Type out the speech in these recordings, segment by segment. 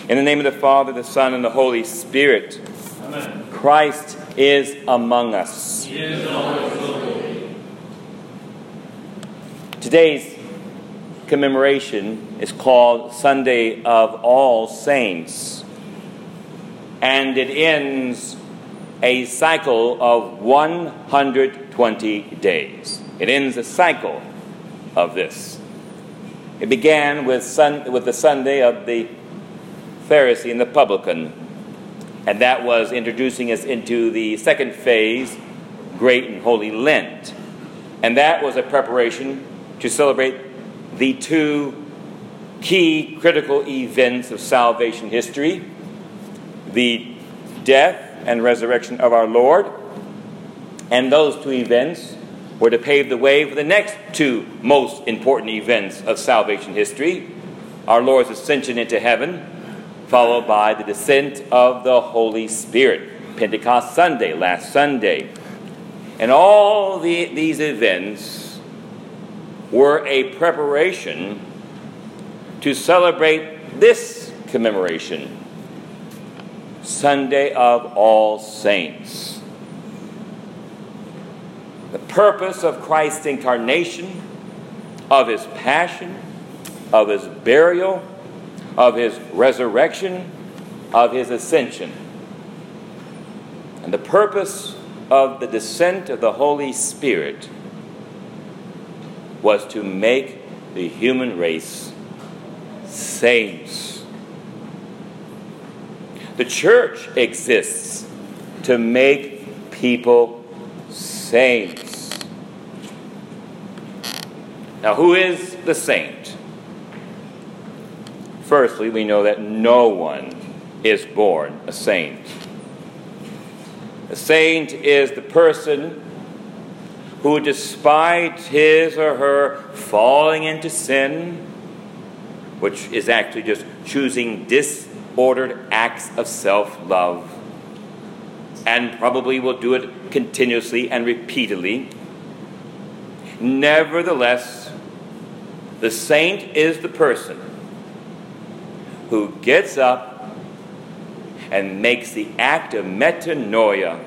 In the name of the Father, the Son, and the Holy Spirit. Amen. Christ is among us. He is always will be. Today's commemoration is called Sunday of All Saints, and it ends a cycle of 120 days. It ends a cycle of this. It began with the Sunday of the Pharisee and the publican, and that was introducing us into the second phase, Great and Holy Lent. And that was a preparation to celebrate the two key critical events of salvation history, the death and resurrection of our Lord. And those two events were to pave the way for the next two most important events of salvation history, our Lord's ascension into heaven, followed by the descent of the Holy Spirit, Pentecost Sunday, last Sunday. And all these events were a preparation to celebrate this commemoration, Sunday of All Saints. The purpose of Christ's incarnation, of his passion, of his burial, of his resurrection, of his ascension. And the purpose of the descent of the Holy Spirit was to make the human race saints. The church exists to make people saints. Now, who is the saint? Firstly, we know that no one is born a saint. A saint is the person who, despite his or her falling into sin, which is actually just choosing disordered acts of self-love, and probably will do it continuously and repeatedly, nevertheless, the saint is the person who gets up and makes the act of metanoia,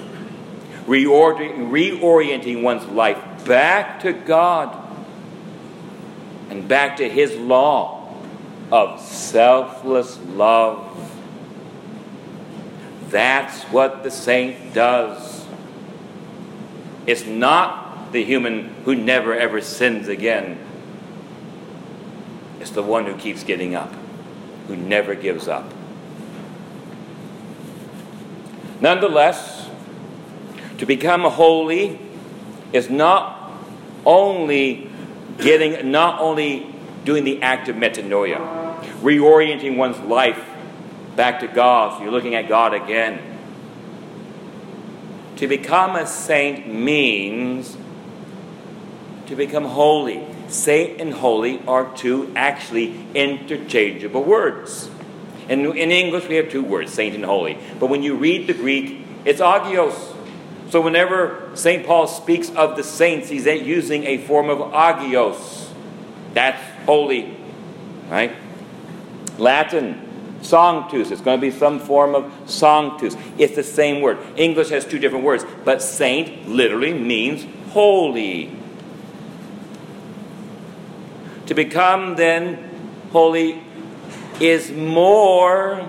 reorienting one's life back to God and back to his law of selfless love. That's what the saint does. It's not the human who never ever sins again. It's the one who keeps getting up, who never gives up. Nonetheless, to become holy is not only doing the act of metanoia, reorienting one's life back to God, so you're looking at God again. To become a saint means to become holy. Saint and holy are two actually interchangeable words. In English, we have two words, saint and holy. But when you read the Greek, it's agios. So whenever St. Paul speaks of the saints, he's using a form of agios. That's holy, right? Latin, sanctus. It's going to be some form of sanctus. It's the same word. English has two different words, but saint literally means holy. To become then holy is more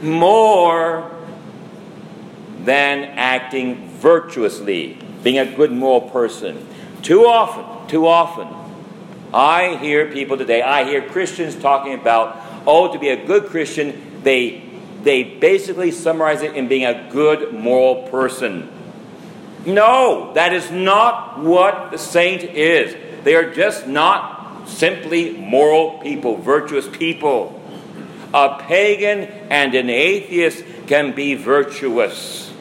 than acting virtuously, being a good moral person. Too often, I hear people today, I hear Christians talking about, to be a good Christian, they basically summarize it in being a good moral person. No, that is not what the saint is. They are just not simply moral people, virtuous people. A pagan and an atheist can be virtuous.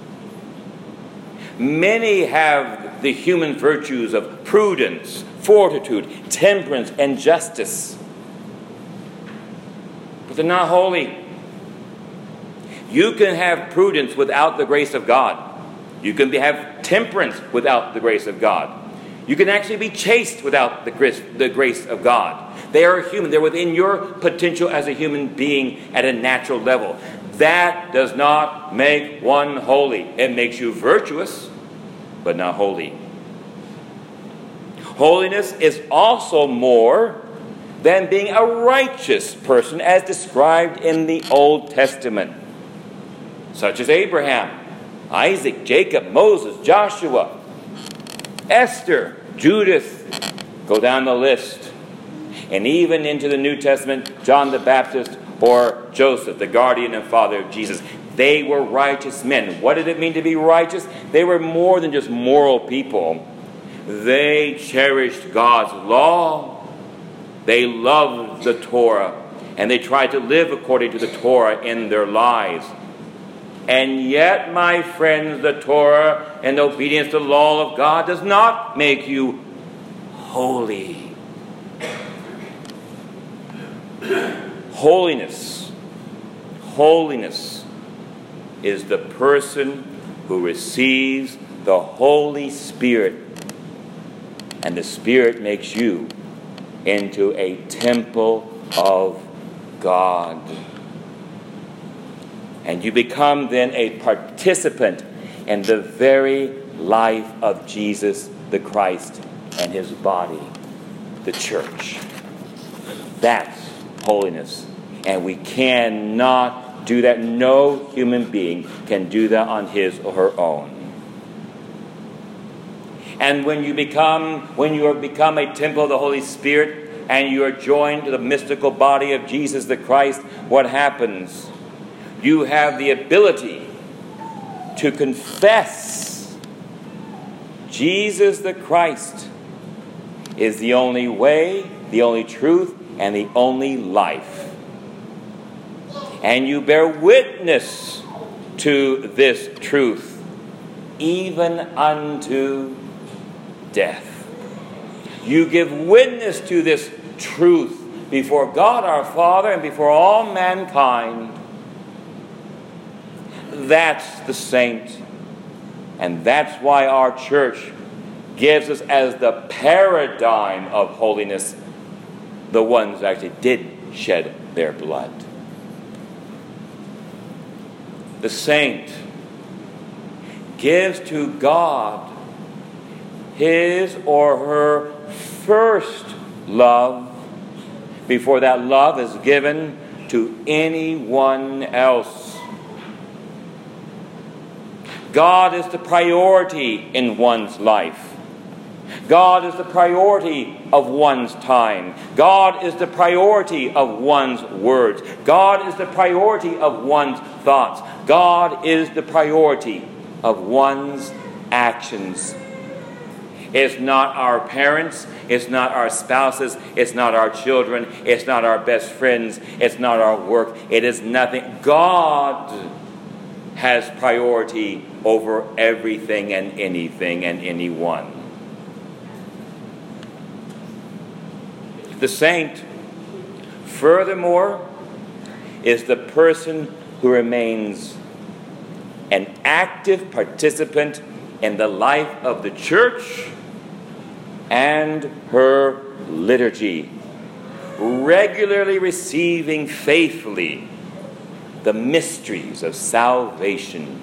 Many have the human virtues of prudence, fortitude, temperance, and justice. But they're not holy. You can have prudence without the grace of God. You can have temperance without the grace of God. You can actually be chaste without the grace of God. They are human. They're within your potential as a human being at a natural level. That does not make one holy. It makes you virtuous, but not holy. Holiness is also more than being a righteous person as described in the Old Testament, such as Abraham, Isaac, Jacob, Moses, Joshua, Esther, Judith, go down the list. And even into the New Testament, John the Baptist or Joseph, the guardian and father of Jesus. They were righteous men. What did it mean to be righteous? They were more than just moral people. They cherished God's law. They loved the Torah. And they tried to live according to the Torah in their lives. And yet, my friends, the Torah and obedience to the law of God does not make you holy. Holiness is the person who receives the Holy Spirit, and the Spirit makes you into a temple of God. And you become then a participant in the very life of Jesus the Christ and his body, the church. That's holiness. And we cannot do that. No human being can do that on his or her own. And when you have become a temple of the Holy Spirit and you are joined to the mystical body of Jesus the Christ, what happens? You have the ability to confess Jesus the Christ is the only way, the only truth, and the only life. And you bear witness to this truth, even unto death. You give witness to this truth before God our Father and before all mankind. That's the saint. And that's why our church gives us as the paradigm of holiness the ones who actually did shed their blood. The saint gives to God his or her first love before that love is given to anyone else. God is the priority in one's life. God is the priority of one's time. God is the priority of one's words. God is the priority of one's thoughts. God is the priority of one's actions. It's not our parents. It's not our spouses. It's not our children. It's not our best friends. It's not our work. It is nothing. God has priority over everything and anything and anyone. The saint, furthermore, is the person who remains an active participant in the life of the church and her liturgy, regularly receiving faithfully the mysteries of salvation.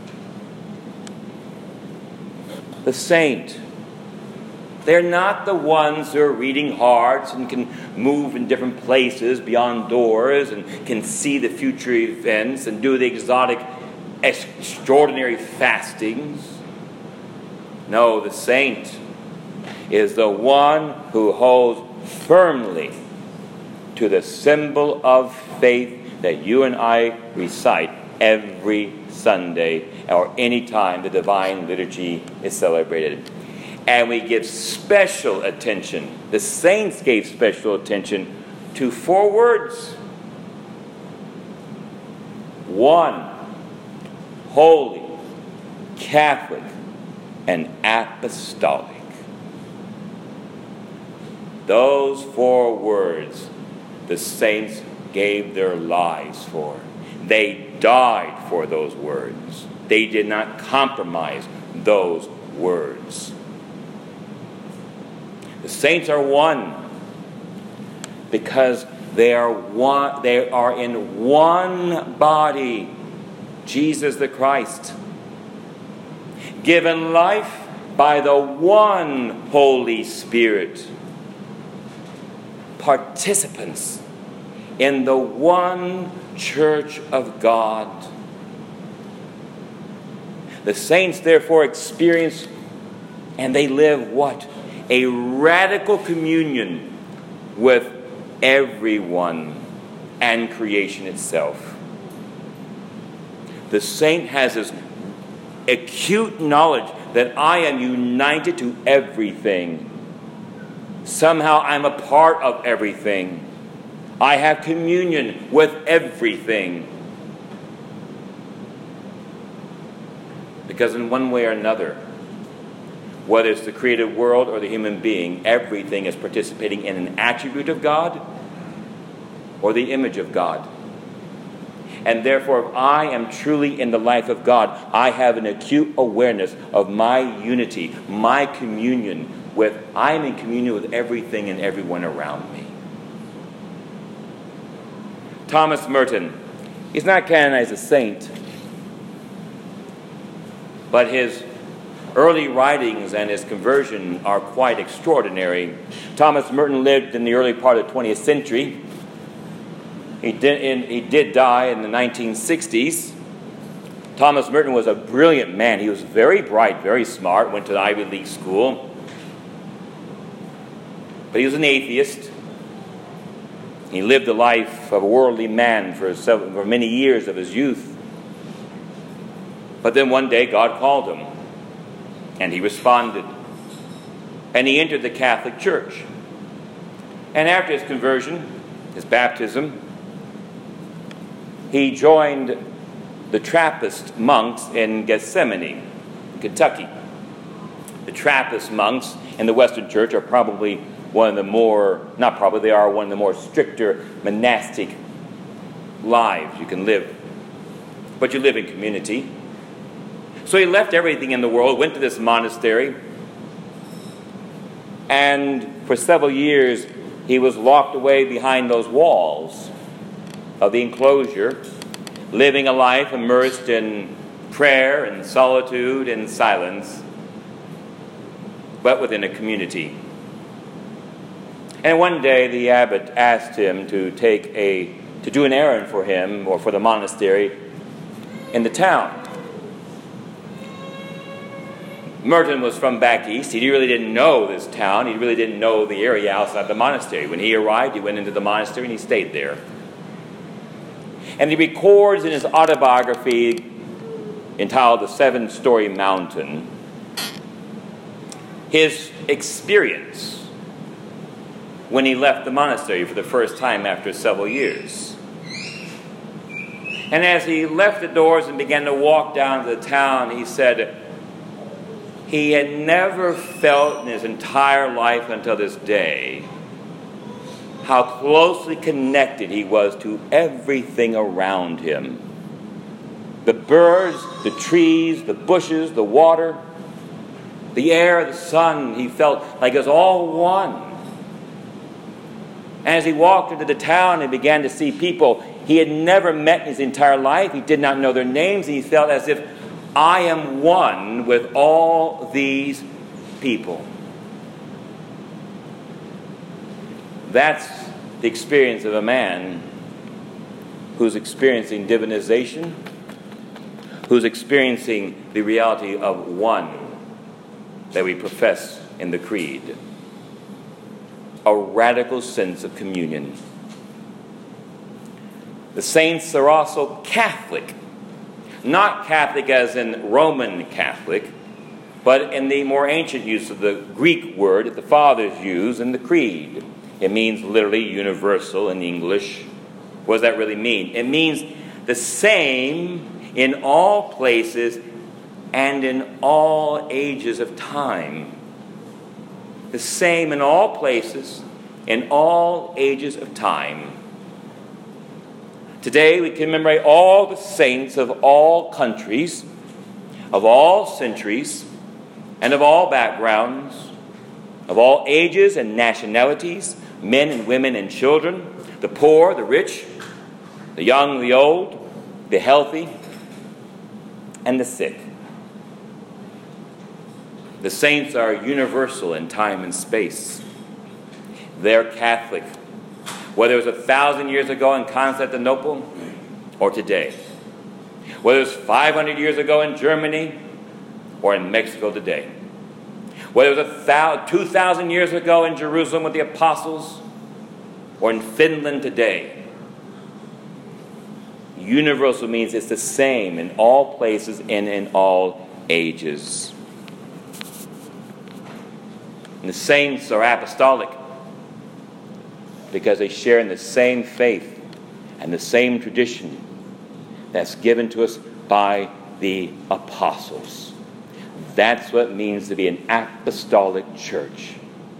The saint, they're not the ones who are reading hearts and can move in different places beyond doors and can see the future events and do the exotic, extraordinary fastings. No, the saint is the one who holds firmly to the symbol of faith that you and I recite every Sunday or any time the Divine Liturgy is celebrated. And we give special attention, the saints gave special attention to 4 words. 1, holy, Catholic, and apostolic. Those 4 words the saints gave their lives for. They died for those words. They did not compromise those words. The saints are one because they are one. They are in one body, Jesus the Christ, given life by the one Holy Spirit, participants in the one church of God. The saints therefore experience and they live what? A radical communion with everyone and creation itself. The saint has this acute knowledge that I am united to everything. Somehow I'm a part of everything. I have communion with everything. Because in one way or another, whether it's the created world or the human being, everything is participating in an attribute of God or the image of God. And therefore, if I am truly in the life of God, I have an acute awareness of my unity, my communion with, I am in communion with everything and everyone around me. Thomas Merton, he's not canonized as a saint, but his early writings and his conversion are quite extraordinary. Thomas Merton lived in the early part of the 20th century. He did die in the 1960s. Thomas Merton was a brilliant man. He was very bright, very smart, went to the Ivy League school. But he was an atheist. He lived the life of a worldly man for many years of his youth. But then one day God called him, and he responded. And he entered the Catholic Church. And after his conversion, his baptism, he joined the Trappist monks in Gethsemane, Kentucky. The Trappist monks in the Western Church are probably one of the more, not probably, they are one of the more stricter monastic lives you can live. But you live in community. So he left everything in the world, went to this monastery, and for several years he was locked away behind those walls of the enclosure, living a life immersed in prayer and solitude and silence, but within a community. And one day the abbot asked him to do an errand for him or for the monastery in the town. Merton was from back east. He really didn't know this town. He really didn't know the area outside the monastery. When he arrived, he went into the monastery and he stayed there. And he records in his autobiography entitled The Seven-Story Mountain his experience when he left the monastery for the first time after several years. And as he left the doors and began to walk down to the town, he said he had never felt in his entire life until this day how closely connected he was to everything around him. The birds, the trees, the bushes, the water, the air, the sun, he felt like it was all one. And as he walked into the town and began to see people he had never met in his entire life, he did not know their names, and he felt as if I am one with all these people. That's the experience of a man who's experiencing divinization, who's experiencing the reality of one that we profess in the creed. A radical sense of communion. The saints are also Catholic. Not Catholic as in Roman Catholic, but in the more ancient use of the Greek word that the fathers use in the creed. It means literally universal in English. What does that really mean? It means the same in all places and in all ages of time. The same in all places, in all ages of time. Today we commemorate all the saints of all countries, of all centuries, and of all backgrounds, of all ages and nationalities, men and women and children, the poor, the rich, the young, the old, the healthy, and the sick. The saints are universal in time and space. They're Catholic, whether it was 1,000 years ago in Constantinople or today, whether it was 500 years ago in Germany or in Mexico today, whether it was 2,000 years ago in Jerusalem with the apostles or in Finland today. Universal means it's the same in all places and in all ages. And the saints are apostolic because they share in the same faith and the same tradition that's given to us by the apostles. That's what it means to be an apostolic church.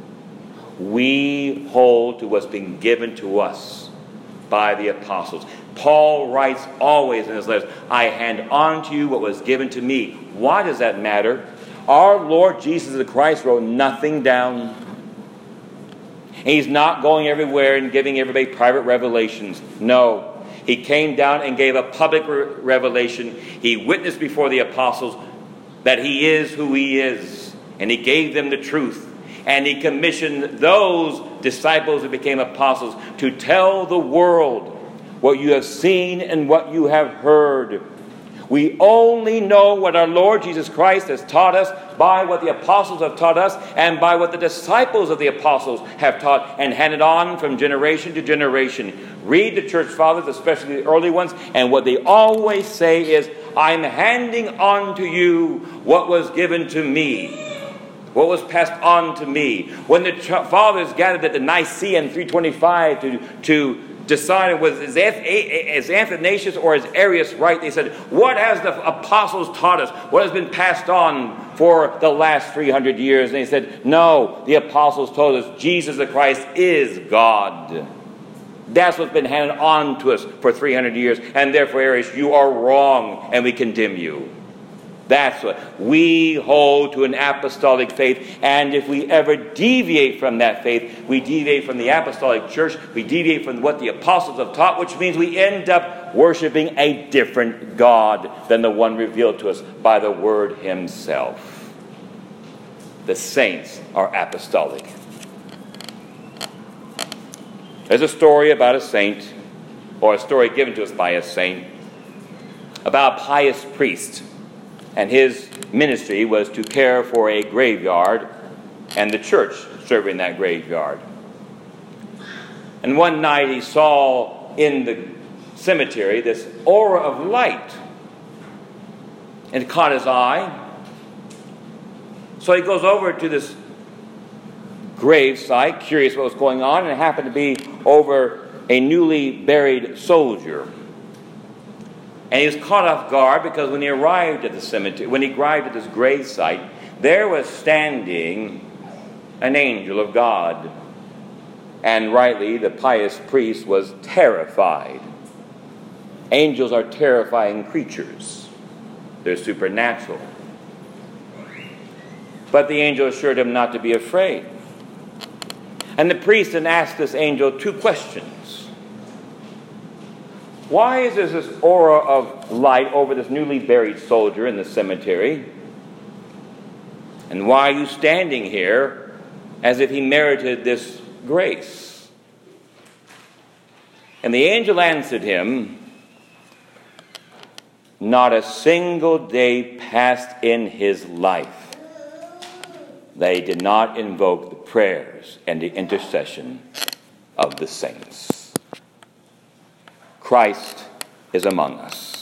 We hold to what's been given to us by the apostles. Paul writes always in his letters, I hand on to you what was given to me. Why does that matter? Our Lord Jesus the Christ wrote nothing down. He's not going everywhere and giving everybody private revelations. No. He came down and gave a public revelation. He witnessed before the apostles that he is who he is. And he gave them the truth. And he commissioned those disciples who became apostles to tell the world what you have seen and what you have heard. We only know what our Lord Jesus Christ has taught us by what the apostles have taught us and by what the disciples of the apostles have taught and handed on from generation to generation. Read the church fathers, especially the early ones, and what they always say is, I'm handing on to you what was given to me, what was passed on to me. When the fathers gathered at the Nicaea 325 to decided was as Athanasius or as Arius right, they said, what has the apostles taught us? What has been passed on for the last 300 years? And they said, no, the apostles told us Jesus the Christ is God. That's what's been handed on to us for 300 years. And therefore, Arius, you are wrong and we condemn you. That's what we hold to, an apostolic faith. And if we ever deviate from that faith, we deviate from the apostolic church, we deviate from what the apostles have taught, which means we end up worshiping a different God than the one revealed to us by the Word Himself. The saints are apostolic. There's a story about a saint, or a story given to us by a saint, about a pious priest. And his ministry was to care for a graveyard and the church serving that graveyard. And one night he saw in the cemetery this aura of light. And it caught his eye. So he goes over to this grave site, curious what was going on, and it happened to be over a newly buried soldier. And he was caught off guard because when he arrived at the cemetery, when he arrived at this grave site, there was standing an angel of God. And rightly, the pious priest was terrified. Angels are terrifying creatures. They're supernatural. But the angel assured him not to be afraid. And the priest then asked this angel two questions. Why is there this aura of light over this newly buried soldier in the cemetery? And why are you standing here as if he merited this grace? And the angel answered him, not a single day passed in his life that he did not invoke the prayers and the intercession of the saints. Christ is among us.